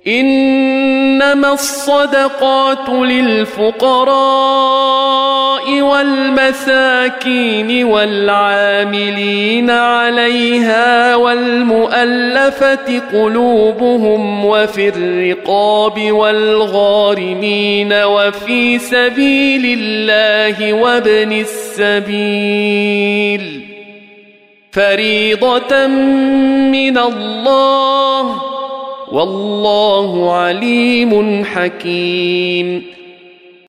إنما الصدقات للفقراء والمساكين والعاملين عليها والمؤلفة قلوبهم وفي الرقاب والغارمين وفي سبيل الله وابن السبيل فريضة من الله والله عليم حكيم.